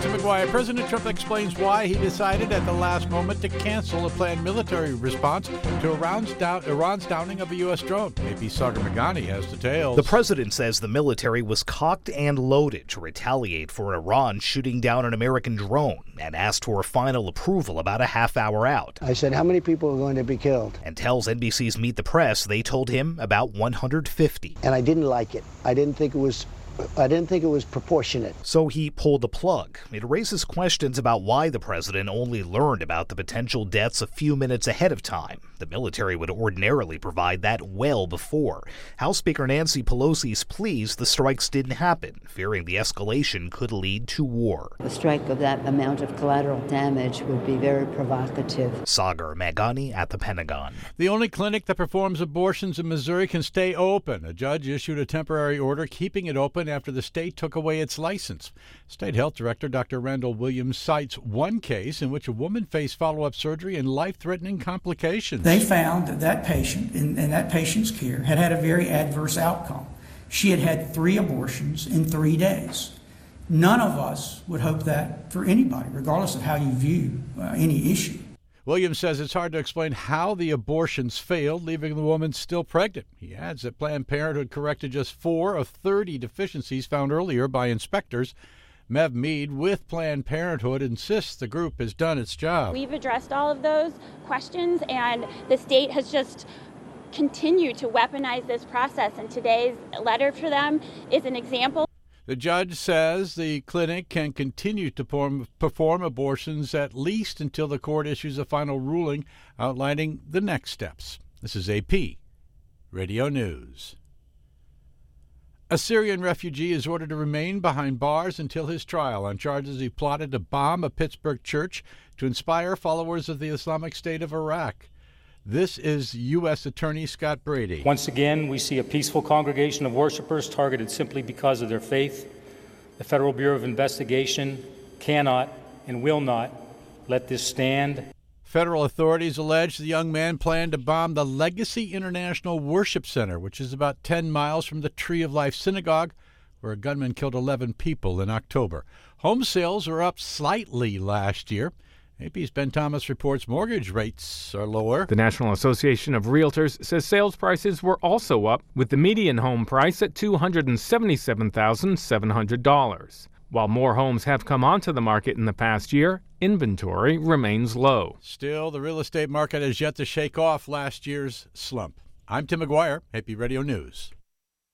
Tim McGuire. President Trump explains why he decided at the last moment to cancel a planned military response to Iran's downing of a U.S. drone. AP Sagar Meghani has details. The president says the military was cocked and loaded to retaliate for Iran shooting down an American drone and asked for final approval about a half hour out. I said, how many people are going to be killed? And tells NBC's Meet the Press they told him about 150. And I didn't like it. I didn't think it was proportionate. So he pulled the plug. It raises questions about why the president only learned about the potential deaths a few minutes ahead of time. The military would ordinarily provide that well before. House Speaker Nancy Pelosi's pleased the strikes didn't happen, fearing the escalation could lead to war. A strike of that amount of collateral damage would be very provocative. Sagar Meghani at the Pentagon. The only clinic that performs abortions in Missouri can stay open. A judge issued a temporary order keeping it open after the state took away its license. State Health Director Dr. Randall Williams cites one case in which a woman faced follow-up surgery and life-threatening complications. They found that that patient in that patient's care had had a very adverse outcome. She had had 3 abortions in 3 days. None of us would hope that for anybody, regardless of how you view any issue. Williams says it's hard to explain how the abortions failed, leaving the woman still pregnant. He adds that Planned Parenthood corrected just 4 of 30 deficiencies found earlier by inspectors. Mev Mead with Planned Parenthood insists the group has done its job. We've addressed all of those questions, and the state has just continued to weaponize this process, and today's letter for them is an example. The judge says the clinic can continue to perform abortions at least until the court issues a final ruling outlining the next steps. This is AP Radio News. A Syrian refugee is ordered to remain behind bars until his trial on charges he plotted to bomb a Pittsburgh church to inspire followers of the Islamic State of Iraq. This is U.S. Attorney Scott Brady. Once again, we see a peaceful congregation of worshipers targeted simply because of their faith. The Federal Bureau of Investigation cannot and will not let this stand. Federal authorities allege the young man planned to bomb the Legacy International Worship Center, which is about 10 miles from the Tree of Life Synagogue, where a gunman killed 11 people in October. Home sales were up slightly last year. AP's Ben Thomas reports mortgage rates are lower. The National Association of Realtors says sales prices were also up, with the median home price at $277,700. While more homes have come onto the market in the past year, inventory remains low. Still, the real estate market has yet to shake off last year's slump. I'm Tim McGuire, AP Radio News.